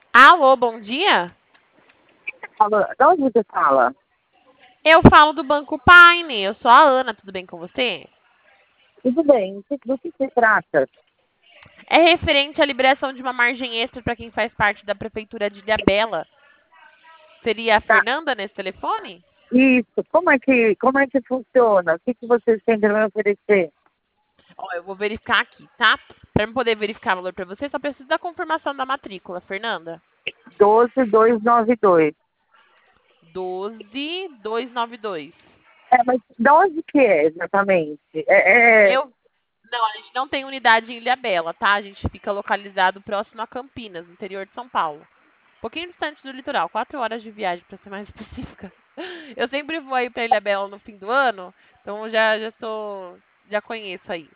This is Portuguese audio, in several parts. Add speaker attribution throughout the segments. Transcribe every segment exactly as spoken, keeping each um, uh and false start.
Speaker 1: Alô, bom dia?
Speaker 2: Fala, de onde você fala?
Speaker 1: Eu falo do Banco Paine, eu sou a Ana, tudo bem com você?
Speaker 2: Tudo bem, do que do que se trata?
Speaker 1: É referente à liberação de uma margem extra para quem faz parte da Prefeitura de Ilhabela. Seria a
Speaker 2: Tá,
Speaker 1: Fernanda nesse telefone?
Speaker 2: isso, como é que, como é que funciona? O que, que vocês têm para me oferecer?
Speaker 1: Ó, eu vou verificar aqui, tá? Para eu poder verificar o valor para você, só preciso da confirmação da matrícula, Fernanda.
Speaker 2: doze mil duzentos e noventa e dois.
Speaker 1: doze mil duzentos e noventa e dois.
Speaker 2: É, mas de onde que é exatamente? É, é,
Speaker 1: Eu. Não, a gente não tem unidade em Ilhabela, tá? A gente fica localizado próximo a Campinas, no interior de São Paulo. Um pouquinho distante do litoral, quatro horas de viagem, para ser mais específica. Eu sempre vou aí para Ilhabela no fim do ano, então já já tô já conheço aí.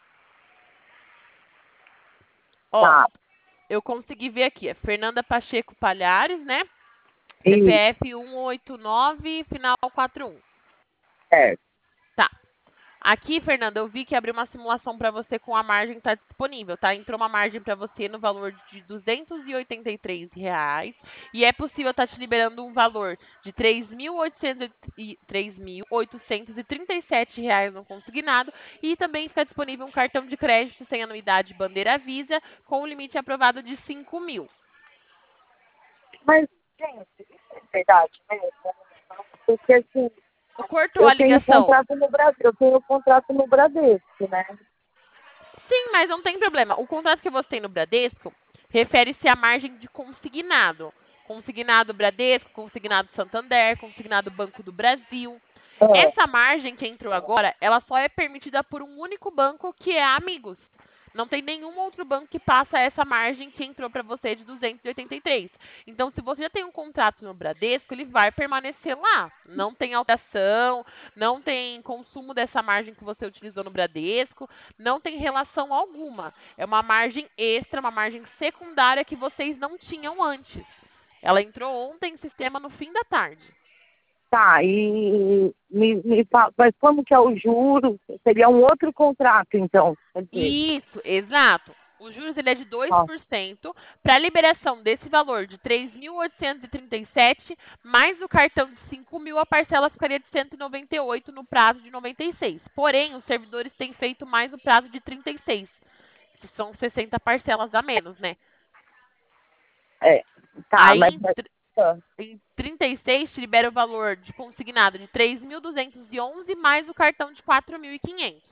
Speaker 1: Ó,
Speaker 2: tá,
Speaker 1: eu consegui ver aqui, é Fernanda Pacheco Palhares, né?
Speaker 2: isso,
Speaker 1: C P F cento e oitenta e nove, final quatro um.
Speaker 2: é.
Speaker 1: Tá. Aqui, Fernanda, eu vi que abriu uma simulação para você com a margem que está disponível, tá? Entrou uma margem para você no valor de duzentos e oitenta e três reais e é possível estar te liberando um valor de três mil oitocentos e três mil oitocentos e trinta e sete reais no consignado e também fica disponível um cartão de crédito sem anuidade Bandeira Visa com um limite aprovado de cinco mil.
Speaker 2: Mas, gente, isso é verdade mesmo? Porque assim,
Speaker 1: Cortou
Speaker 2: eu
Speaker 1: a
Speaker 2: tenho
Speaker 1: ligação.
Speaker 2: contrato no Brasil, eu tenho contrato no Bradesco, né?
Speaker 1: Sim, mas não tem problema. O contrato que você tem no Bradesco refere-se à margem de consignado. Consignado Bradesco, consignado Santander, consignado Banco do Brasil.
Speaker 2: É,
Speaker 1: Essa margem que entrou agora, ela só é permitida por um único banco, que é a Amigos. Não tem nenhum outro banco que passa essa margem que entrou para você de duzentos e oitenta e três. Então, se você já tem um contrato no Bradesco, ele vai permanecer lá. Não tem alteração, não tem consumo dessa margem que você utilizou no Bradesco, não tem relação alguma. É uma margem extra, uma margem secundária que vocês não tinham antes. Ela entrou ontem em sistema no fim da tarde.
Speaker 2: tá, e me, me fala, mas como que é o juro? Seria um outro contrato, então, quer dizer,
Speaker 1: Isso, exato. O juros ele é de dois
Speaker 2: ó,
Speaker 1: por cento para a liberação desse valor de três mil oitocentos e trinta e sete, mais o cartão de cinco mil, a parcela ficaria de cento e noventa e oito no prazo de noventa e seis. Porém, os servidores têm feito mais o prazo de trinta e seis, que são sessenta parcelas a menos, né?
Speaker 2: é, tá,
Speaker 1: Aí,
Speaker 2: mas
Speaker 1: em
Speaker 2: ah,
Speaker 1: Em trinta e seis, te libera o valor de consignado de três mil duzentos e onze mais o cartão de quatro mil e quinhentos.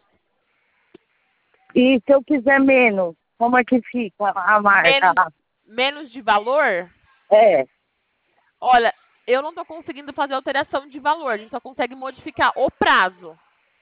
Speaker 2: e se eu quiser menos, como é que fica a marca?
Speaker 1: Menos, menos de valor?
Speaker 2: É,
Speaker 1: Olha, eu não estou conseguindo fazer alteração de valor, a gente só consegue modificar o prazo.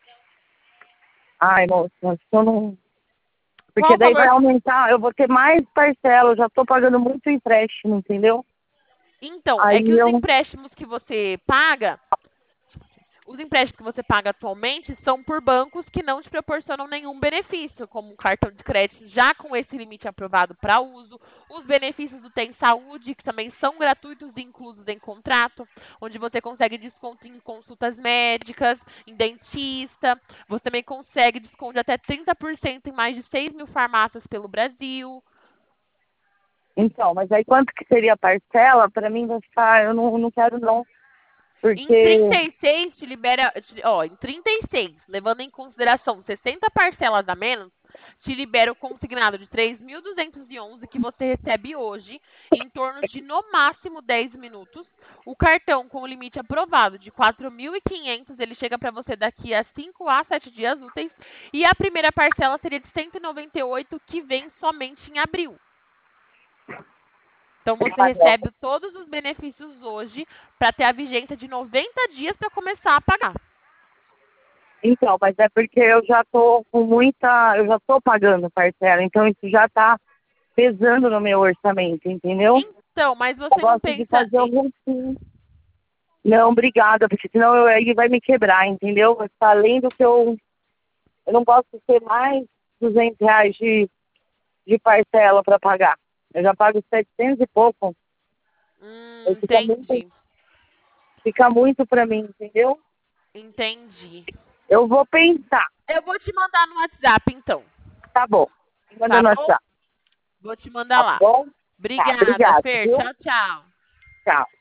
Speaker 2: ai, moça, eu não.
Speaker 1: Qual
Speaker 2: Porque
Speaker 1: o
Speaker 2: daí vai
Speaker 1: valor?
Speaker 2: aumentar, eu vou ter mais parcela, eu já estou pagando muito empréstimo, entendeu?
Speaker 1: Então, é que
Speaker 2: Aí
Speaker 1: os
Speaker 2: eu.
Speaker 1: empréstimos que você paga, os empréstimos que você paga atualmente são por bancos que não te proporcionam nenhum benefício, como um cartão de crédito já com esse limite aprovado para uso, os benefícios do Tem Saúde, que também são gratuitos e inclusos em contrato, onde você consegue desconto em consultas médicas, em dentista, você também consegue desconto de até trinta por cento em mais de seis mil farmácias pelo Brasil.
Speaker 2: Então, mas aí quanto que seria a parcela? Para mim vai ficar, eu não, não quero não,
Speaker 1: Em
Speaker 2: porque.
Speaker 1: trinta e seis te libera, te- ó, em trinta e seis, levando em consideração sessenta parcelas a menos, te libera o consignado de três mil duzentos e onze que você recebe hoje, em torno de no máximo dez minutos. O cartão com o limite aprovado de quatro mil e quinhentos, ele chega para você daqui a cinco a sete dias úteis, e a primeira parcela seria de cento e noventa e oito, que vem somente em abril. Então você
Speaker 2: Ah, não.
Speaker 1: recebe todos os benefícios hoje para ter a vigência de noventa dias para começar a pagar.
Speaker 2: Então, mas é porque eu já tô com muita. Eu já tô pagando parcela, então isso já tá pesando no meu orçamento, entendeu?
Speaker 1: Então, mas
Speaker 2: Eu
Speaker 1: você não
Speaker 2: gosto de
Speaker 1: pensa
Speaker 2: fazer
Speaker 1: em...
Speaker 2: algum sim. Não, obrigada, porque senão eu, aí vai me quebrar, entendeu? Vai ficar além do que eu. Eu não posso ter mais duzentos reais de, de parcela para pagar. Eu já pago setecentos e pouco.
Speaker 1: Hum,
Speaker 2: Aí fica muito,
Speaker 1: entendi,
Speaker 2: fica muito para mim, entendeu?
Speaker 1: entendi.
Speaker 2: Eu vou pensar.
Speaker 1: Eu vou te mandar no WhatsApp, então,
Speaker 2: Tá bom. Me manda
Speaker 1: tá
Speaker 2: no
Speaker 1: bom?
Speaker 2: WhatsApp.
Speaker 1: Vou te mandar
Speaker 2: Tá
Speaker 1: lá.
Speaker 2: bom?
Speaker 1: Obrigada,
Speaker 2: obrigada,
Speaker 1: Fer.
Speaker 2: viu?
Speaker 1: Tchau, tchau.
Speaker 2: Tchau.